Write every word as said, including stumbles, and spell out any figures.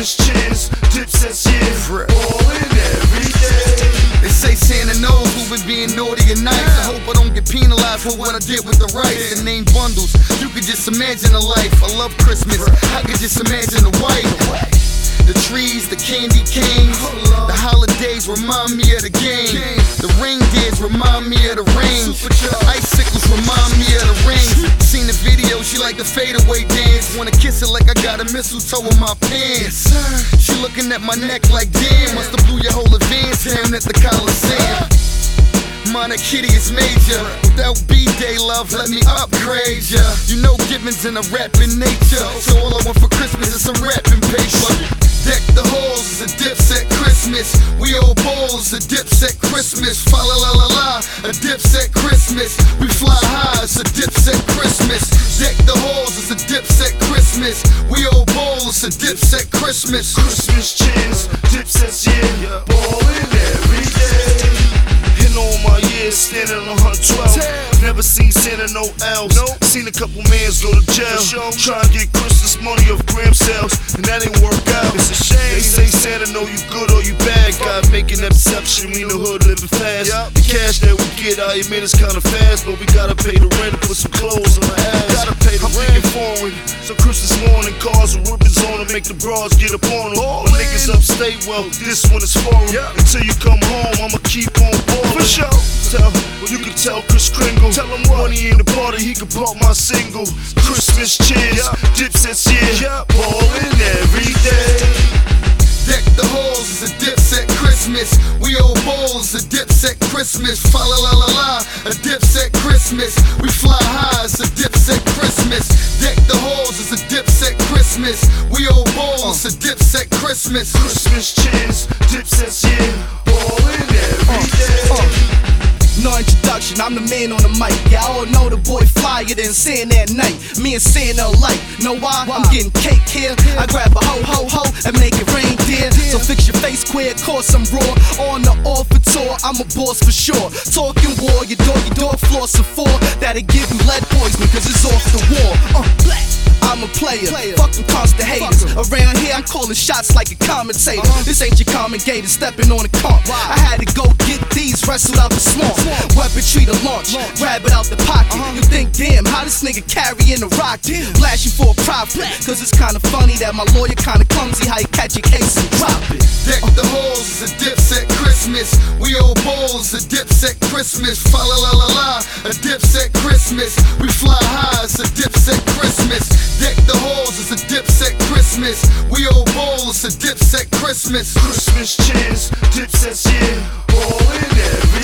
Christmas cheers, Dipset's yeah, ballin' every day. They say Santa knows who been being naughty and nice. I hope I don't get penalized for what I did with the rice. The name bundles, you could just imagine a life. I love Christmas, I could just imagine a wife. The trees, the candy canes, the holidays remind me of the game. The reindeers remind me of the rain. Icicles remind me of the rings. Seen the video, she like the fadeaway dance. Wanna kiss it like I got a mistletoe in my pants. She looking at my neck like damn, musta blew your whole advance down at the Coliseum. Minor kitty is major. Without B-Day love, let me upgrade ya. You know giving's in a rapping nature, so all I want for Christmas is some rapping paper. Deck the halls, it's a Dipset Christmas. We all balls, a Dipset Christmas. Fa la la la la, a Dipset Christmas. We fly high, it's a Dipset Christmas. Deck the halls, it's a Dipset Christmas. We all balls, it's a Dipset Christmas. Christmas cheers, Dipset's yeah, ballin' every day. In all my years, standing on one twelve. Never seen Santa no else. Seen a couple mans go to jail. Try and get Christmas money off gram sales, and that ain't work out. It's a shame. They say Santa know you good or you bad. God making that perception, we in the hood living fast. The cash that we get, I admit it's kinda fast, but we gotta pay the rent and put some clothes on our ass. Gotta pay the rent. I'm thinking forward. So Christmas morning, cars with ribbons on them, make the bras get up on them. My niggas upstate, well, this one is for them. Until you come home, I'ma keep on ballin'. For sure. Tell, you can tell Chris Kringle. Tell him what. Money in the party, he can pop my single. Christmas cheers, Dipset's yeah, ballin' every day. Deck the halls, it's a Dipset Christmas. We all balls, a Dipset Christmas. Fa la la la la, a Dipset Christmas. We fly high, it's a Dipset Christmas. Deck the halls, it's a Dipset Christmas. We all balls, a Dipset Christmas. Christmas cheers, Dipset's yeah, ballin' every day. No introduction, I'm the man on the mic. Yeah, I all know the boy flyer than Santa at night. Me and Santa alike. Know why? I'm getting cake here. I grab a ho ho ho and make it rain, dear. So fix your face queer, cause I'm raw. On the offer tour, I'm a boss for sure. Talking war, your doggy dog floss a four. That'll give you lead poisoning, cause it's off the wall. Uh, I'm a player, fucking constant haters. Around here, I'm calling shots like a commentator. This ain't your common gator stepping on a comp. I had to go get these wrestled out the swamp. Weaponry to launch, grab it out the pocket. You think, damn, how this nigga carrying a rocket? Blast you for a profit, cause it's kinda funny that my lawyer kinda clumsy how you catch your case and drop it. Deck the halls, it's a Dipset Christmas. We all balls, a Dipset Christmas. Fa la la la la, a Dipset Christmas. We fly high, it's a Dipset Christmas. Deck the halls, it's a Dipset Christmas. We all balls, a Dipset Christmas. Christmas cheers, Dipset's yeah, ballin' every